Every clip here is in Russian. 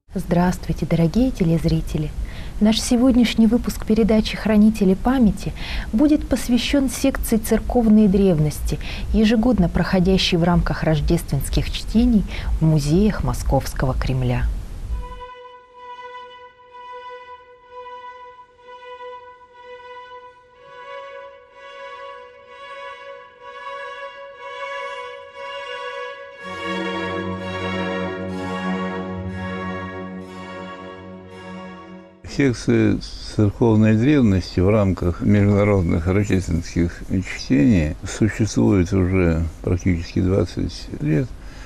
Здравствуйте, дорогие телезрители! Наш сегодняшний выпуск передачи «Хранители памяти» будет посвящен секции церковной древности, ежегодно проходящей в рамках рождественских чтений в музеях Московского Кремля. Секция церковной древности в рамках международных рождественских чтений существует уже практически 20 лет,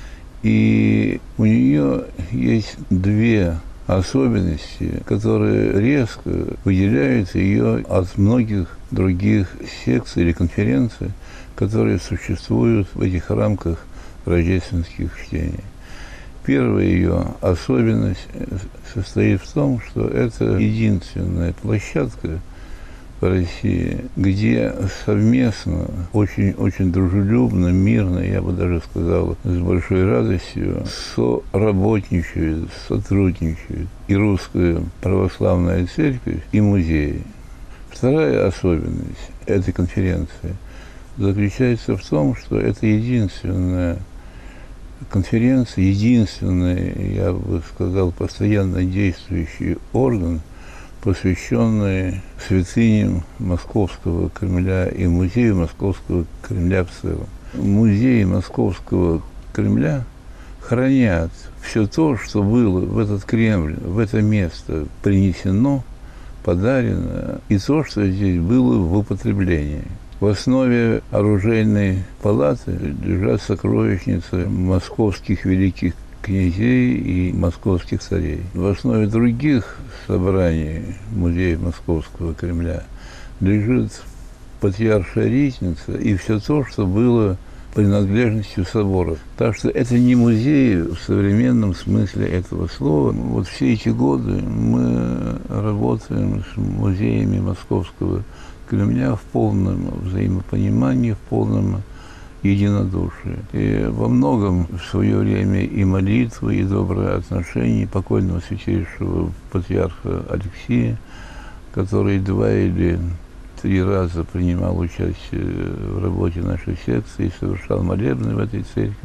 и у нее есть две особенности, которые резко выделяют ее от многих других секций или конференций, которые существуют в этих рамках рождественских чтений. Первая ее особенность состоит в том, что это единственная площадка в России, где совместно, очень дружелюбно, мирно, я бы даже сказал, с большой радостью соработничают, сотрудничают и Русская Православная Церковь, и музеи. Вторая особенность этой конференции заключается в том, что это единственная конференция, единственный, я бы сказал, постоянно действующий орган, посвященный святыням Московского Кремля и музею Московского Кремля в целом. Музеи Московского Кремля хранят все то, что было в этот Кремль, в это место принесено, подарено, и то, что здесь было в употреблении. В основе оружейной палаты лежат сокровищницы московских великих князей и московских царей. В основе других собраний музея Московского Кремля лежит патриаршая ризница и все то, что было принадлежностью соборов. Так что это не музей в современном смысле этого слова. Вот все эти годы мы работаем с музеями Московского Кремля в полном взаимопонимании, в полном единодушии. И во многом в свое время и молитвы, и добрые отношения покойного святейшего патриарха Алексия, который 2 или 3 раза принимал участие в работе нашей секции, совершал молебны в этой церкви.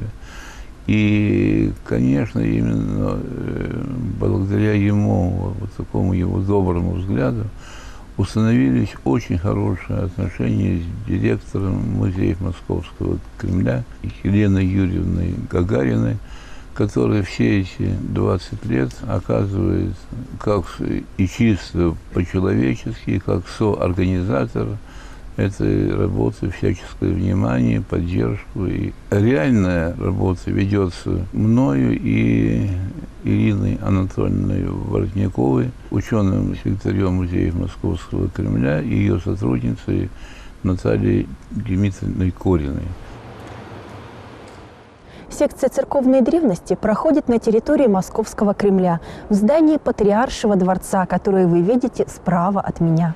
И, конечно, именно благодаря ему, вот такому его доброму взгляду, установились очень хорошие отношения с директором музеев Московского Кремля Еленой Юрьевной Гагариной, которая все эти 20 лет оказывает как и чисто по-человечески, как соорганизатор этой работы всяческое внимание, поддержку. И реальная работа ведется мною и Ириной Анатольевной Воротниковой, ученым-секретарем музеев Московского Кремля, и ее сотрудницей Натальей Дмитриевной Кориной. Секция церковной древности проходит на территории Московского Кремля, в здании Патриаршего дворца, которое вы видите справа от меня.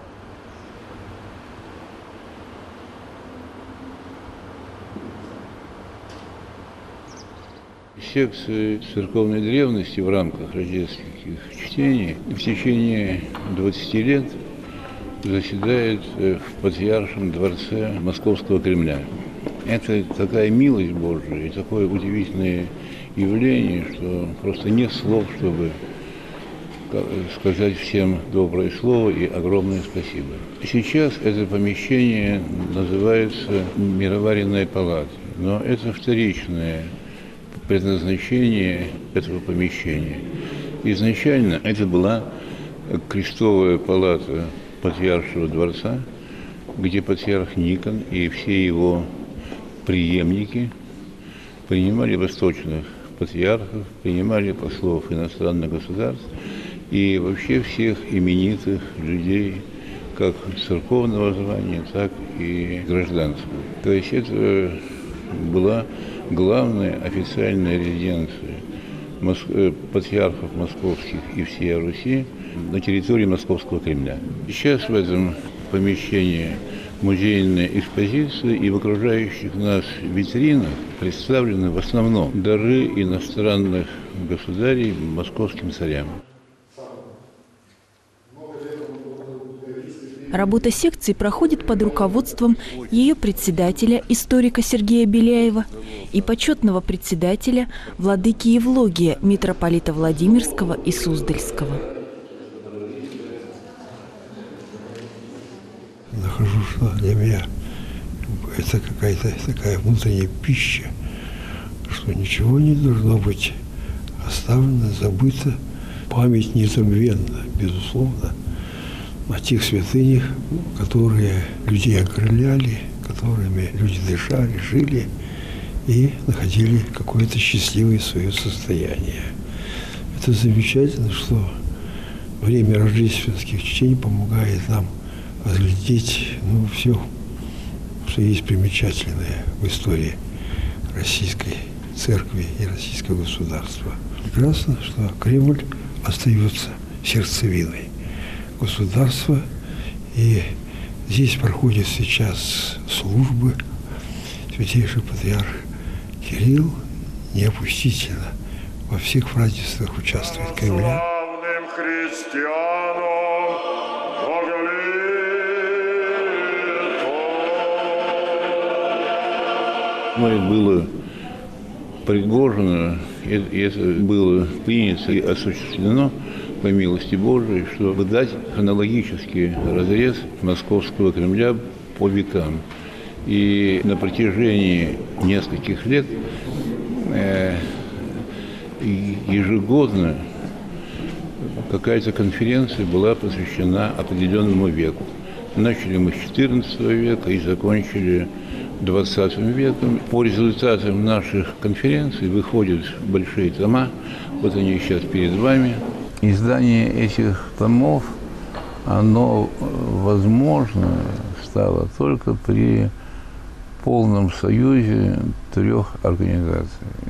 Секция церковной древности в рамках рождественских чтений в течение 20 лет заседает в Патриаршем дворце Московского Кремля. Это такая милость Божия и такое удивительное явление, что просто нет слов, чтобы сказать всем доброе слово и огромное спасибо. Сейчас это помещение называется Мироваренная палата, но это вторичное предназначение этого помещения. Изначально это была крестовая палата Патриаршего дворца, где патриарх Никон и все его преемники принимали восточных патриархов, принимали послов иностранных государств и вообще всех именитых людей, как церковного звания, так и гражданского. То есть это была главная официальная резиденция патриархов московских и всей Руси на территории Московского Кремля. Сейчас в этом помещении музейные экспозиции, и в окружающих нас витринах представлены в основном дары иностранных государей московским царям. Работа секции проходит под руководством ее председателя, историка Сергея Беляева, и почетного председателя, владыки Евлогия, митрополита Владимирского и Суздальского. Нахожу, что для меня это какая-то такая внутренняя пища, что ничего не должно быть оставлено, забыто. Память незабвенна, безусловно, о тех святынях, которые людей окрыляли, которыми люди дышали, жили и находили какое-то счастливое свое состояние. Это замечательно, что время рождественских чтений помогает нам разглядеть все, что есть примечательное в истории Российской Церкви и Российского государства. Прекрасно, что Кремль остается сердцевиной государства, и здесь проходят сейчас службы. Святейший патриарх Кирилл неопустительно во всех празднествах участвует Кремля. Мной было предложено, и это было принято и осуществлено по милости Божией, чтобы дать хронологический разрез Московского Кремля по векам. И на протяжении нескольких лет ежегодно какая-то конференция была посвящена определенному веку. Начали мы с XIV века и закончили XX веком. По результатам наших конференций выходят большие тома, вот они сейчас перед вами. Издание этих томов, оно возможно стало только при полном союзе 3 организаций,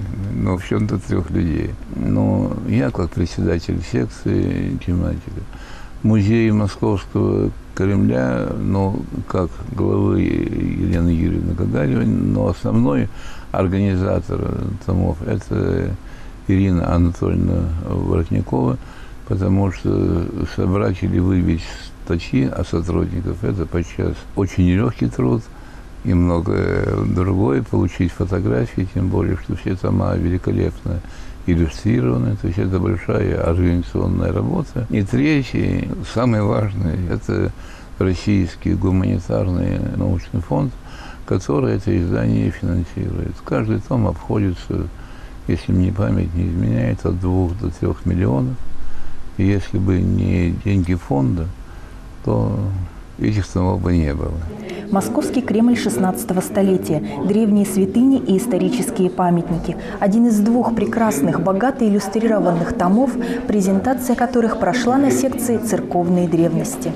в чем-то 3 людей. Но я, как председатель секции тематика, музей Московского Кремля, как главы Елены Юрьевны Гагаревой, но основной организатор томов – это Ирина Анатольевна Воротникова, потому что собрать или выбить статьи о сотрудниках – это подчас очень нелегкий труд, и многое другое, получить фотографии, тем более, что все тома великолепно иллюстрированы, то есть это большая организационная работа. И третий, самый важный, это Российский гуманитарный научный фонд, который это издание финансирует. Каждый том обходится, если мне память не изменяет, от 2 до 3 миллионов. И если бы не деньги фонда, то этих томов бы не было. Московский Кремль XVI столетия, древние святыни и исторические памятники. Один из 2 прекрасных, богато иллюстрированных томов, презентация которых прошла на секции церковной древности.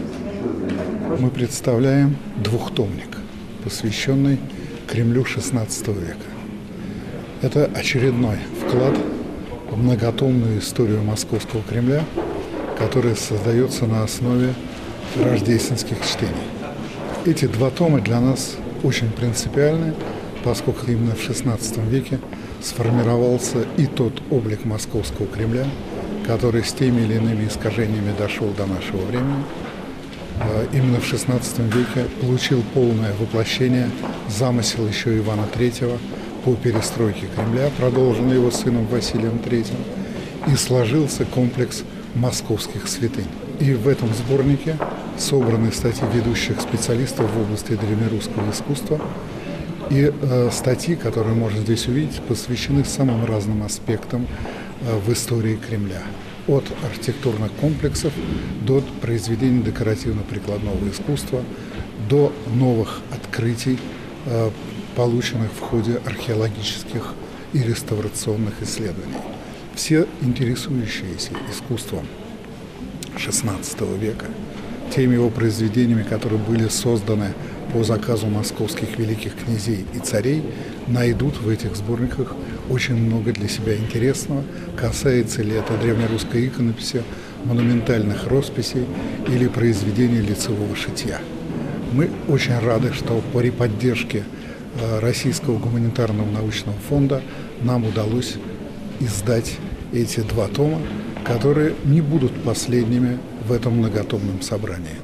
Мы представляем 2-томник, посвященный Кремлю XVI века. Это очередной вклад в многотомную историю Московского Кремля, которая создается на основе рождественских чтений. Эти 2 тома для нас очень принципиальны, поскольку именно в XVI веке сформировался и тот облик Московского Кремля, который с теми или иными искажениями дошел до нашего времени. Именно в XVI веке получил полное воплощение замысел еще Ивана III по перестройке Кремля, продолженный его сыном Василием III, и сложился комплекс московских святынь. И в этом сборнике собраны статьи ведущих специалистов в области древнерусского искусства. И статьи, которые можно здесь увидеть, посвящены самым разным аспектам в истории Кремля. От архитектурных комплексов до произведений декоративно-прикладного искусства, до новых открытий, полученных в ходе археологических и реставрационных исследований. Все интересующиеся искусством XVI века, теми его произведениями, которые были созданы по заказу московских великих князей и царей, найдут в этих сборниках очень много для себя интересного, касается ли это древнерусской иконописи, монументальных росписей или произведений лицевого шитья. Мы очень рады, что при поддержке Российского гуманитарного научного фонда нам удалось издать эти 2 тома, которые не будут последними в этом многотомном собрании.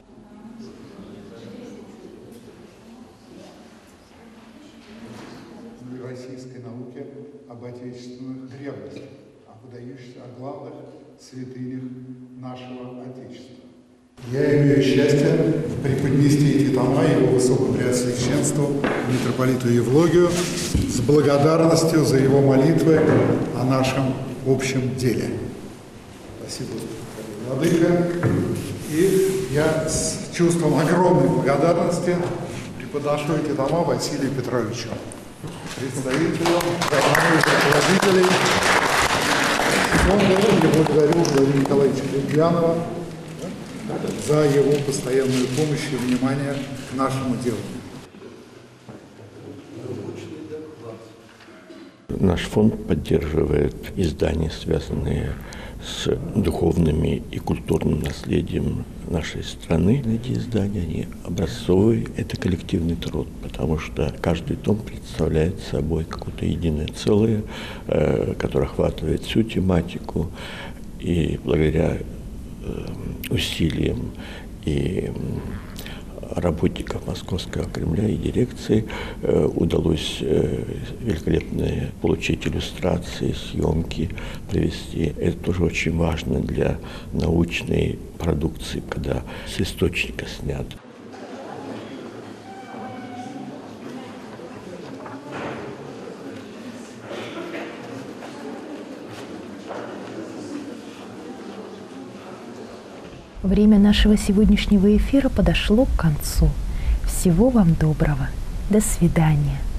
Российской науке об отечественных древностях, о главных святынях нашего Отечества. Я имею счастье преподнести эти тома его Высокопреосвященству митрополиту Евлогию с благодарностью за его молитвы о нашем общем деле. Спасибо, владыка. И я с чувством огромной благодарности преподношу эти тома Василию Петровичу, представителю руководителей фонда. Я благодарю Владимира Николаевича Лукьянова за его постоянную помощь и внимание к нашему делу. Наш фонд поддерживает издания, связанные с духовным и культурным наследием нашей страны. Эти издания, они образцовые, это коллективный труд, потому что каждый том представляет собой какое-то единое целое, которое охватывает всю тематику, и благодаря усилиям и работников Московского Кремля и дирекции удалось великолепно получить иллюстрации, съемки, привести. Это тоже очень важно для научной продукции, когда с источника снят. Время нашего сегодняшнего эфира подошло к концу. Всего вам доброго. До свидания.